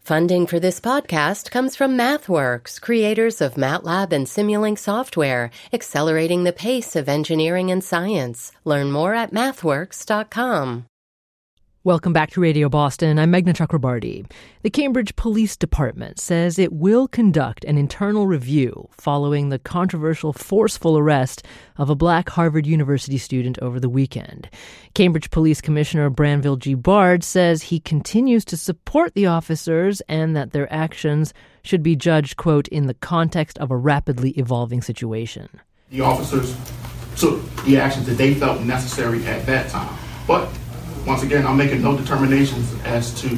Funding for this podcast comes from MathWorks, creators of MATLAB and Simulink software, accelerating the pace of engineering and science. Learn more at mathworks.com. Welcome back to Radio Boston. I'm Meghna Chakrabarti. The Cambridge Police Department says it will conduct an internal review following the controversial forceful arrest of a black Harvard University student over the weekend. Cambridge Police Commissioner Branville G. Bard says he continues to support the officers and that their actions should be judged, quote, in the context of a rapidly evolving situation. The officers took the actions that they felt necessary at that time. But once again, I'm making no determinations as to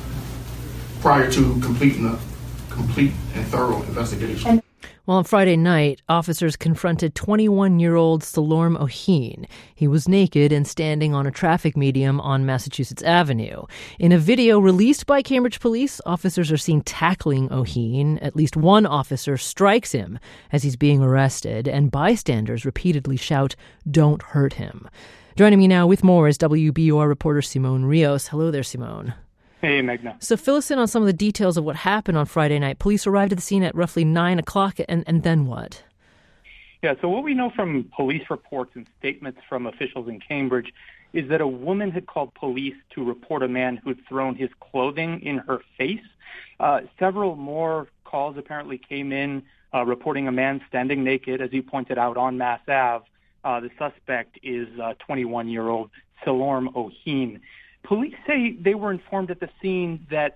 prior to completing a complete and thorough investigation. Well, on Friday night, officers confronted 21-year-old Salorm Ohene. He was naked and standing on a traffic median on Massachusetts Avenue. In a video released by Cambridge Police, officers are seen tackling Ohene. At least one officer strikes him as he's being arrested, and bystanders repeatedly shout, "Don't hurt him." Joining me now with more is WBUR reporter Simone Rios. Hello there, Simone. Hey, Meghna. So fill us in on some of the details of what happened on Friday night. Police arrived at the scene at roughly 9 o'clock, and then what? Yeah, so what we know from police reports and statements from officials in Cambridge is that a woman had called police to report a man who had thrown his clothing in her face. Several more calls apparently came in reporting a man standing naked, as you pointed out, on Mass Ave. The suspect is 21-year-old Salorm Ohene. Police say they were informed at the scene that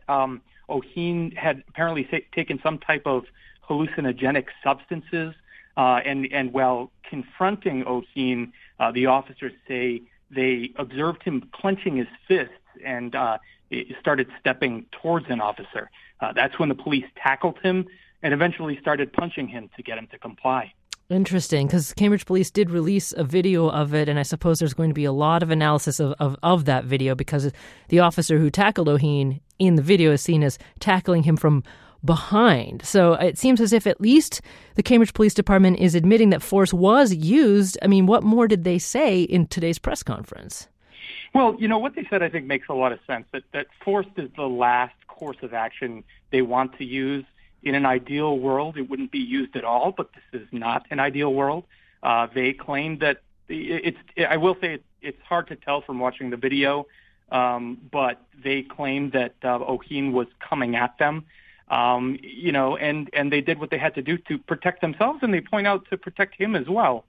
Ohene had apparently taken some type of hallucinogenic substances, and while confronting Ohene, the officers say they observed him clenching his fists and started stepping towards an officer. That's when the police tackled him and eventually started punching him to get him to comply. Interesting, because Cambridge Police did release a video of it, and I suppose there's going to be a lot of analysis of that video because the officer who tackled Ohene in the video is seen as tackling him from behind. So it seems as if at least the Cambridge Police Department is admitting that force was used. I mean, what more did they say in today's press conference? Well, you know, what they said I think makes a lot of sense, that force is the last course of action they want to use. In an ideal world, it wouldn't be used at all, but this is not an ideal world. They claim that I will say it's hard to tell from watching the video, but they claim that Ohene was coming at them, and they did what they had to do to protect themselves, and they point out to protect him as well.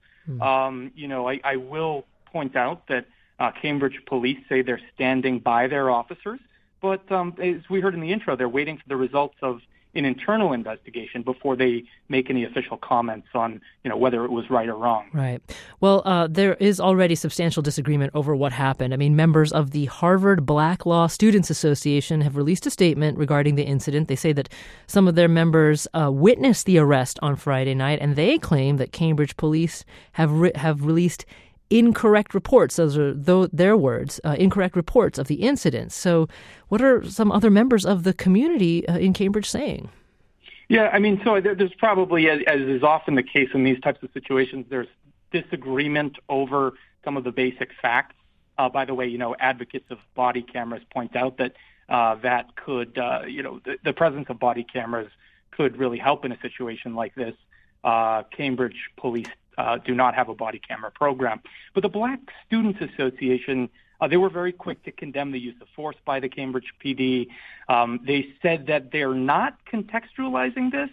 I will point out that Cambridge Police say they're standing by their officers, but as we heard in the intro, they're waiting for the results of an internal investigation before they make any official comments on, whether it was right or wrong. Right. Well, there is already substantial disagreement over what happened. I mean, members of the Harvard Black Law Students Association have released a statement regarding the incident. They say that some of their members witnessed the arrest on Friday night, and they claim that Cambridge police have released incorrect reports. Those are their words, incorrect reports of the incident. So what are some other members of the community in Cambridge saying? Yeah, I mean, so there's probably, as is often the case in these types of situations, there's disagreement over some of the basic facts. By the way, advocates of body cameras point out that that could, the presence of body cameras could really help in a situation like this. Cambridge police do not have a body camera program. But the Black Students Association, they were very quick to condemn the use of force by the Cambridge PD. They said that they're not contextualizing this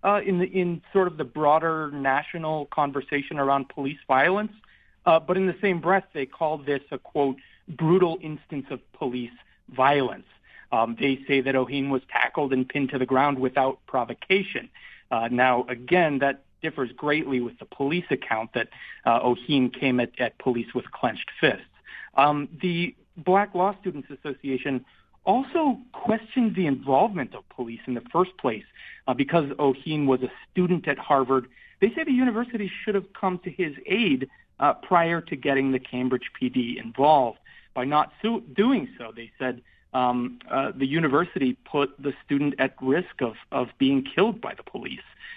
in sort of the broader national conversation around police violence. But in the same breath, they called this a, quote, brutal instance of police violence. They say that Ohene was tackled and pinned to the ground without provocation. Now, again, that differs greatly with the police account that Ohene came at police with clenched fists. The Black Law Students Association also questioned the involvement of police in the first place because Ohene was a student at Harvard. They say the university should have come to his aid prior to getting the Cambridge PD involved. By not doing so, they said the university put the student at risk of being killed by the police.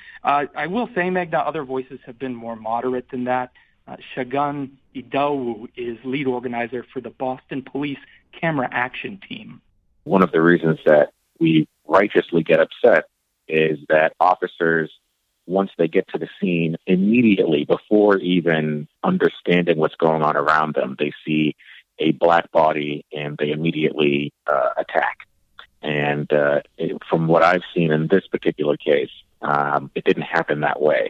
I will say, Meghna, other voices have been more moderate than that. Shagun Idowu is lead organizer for the Boston Police Camera Action Team. One of the reasons that we righteously get upset is that officers, once they get to the scene, immediately, before even understanding what's going on around them, they see a black body and they immediately attack. And from what I've seen in this particular case, it didn't happen that way.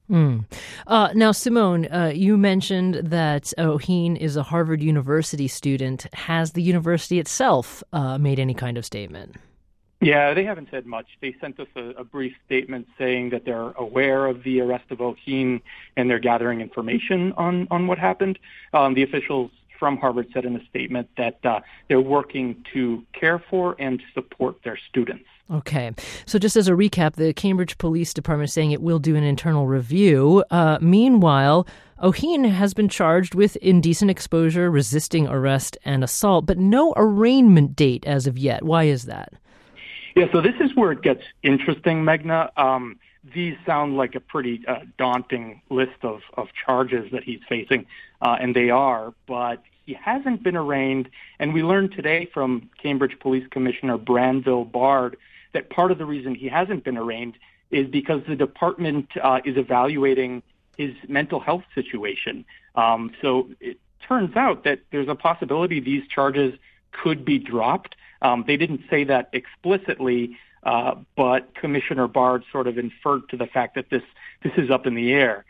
Now, Simone, you mentioned that Ohene is a Harvard University student. Has the university itself made any kind of statement? Yeah, they haven't said much. They sent us a brief statement saying that they're aware of the arrest of Ohene and they're gathering information on what happened. The officials from Harvard said in a statement that they're working to care for and support their students. Okay. So just as a recap, the Cambridge Police Department is saying it will do an internal review. Meanwhile, Ohene has been charged with indecent exposure, resisting arrest, and assault, but no arraignment date as of yet. Why is that? Yeah, so this is where it gets interesting, Meghna. These sound like a pretty daunting list of charges that he's facing, and they are, but he hasn't been arraigned. And we learned today from Cambridge Police Commissioner Branville Bard that part of the reason he hasn't been arraigned is because the department is evaluating his mental health situation. So it turns out that there's a possibility these charges could be dropped. They didn't say that explicitly, but Commissioner Bard sort of inferred to the fact that this is up in the air.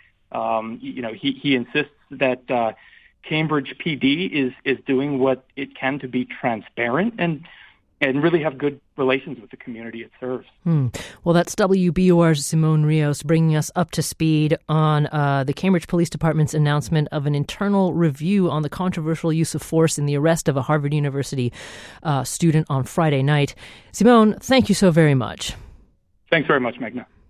He insists that Cambridge PD is doing what it can to be transparent and really have good relations with the community it serves. Well, that's WBUR's Simone Rios bringing us up to speed on the Cambridge Police Department's announcement of an internal review on the controversial use of force in the arrest of a Harvard University student on Friday night. Simone, thank you so very much. Thanks very much, Meghna.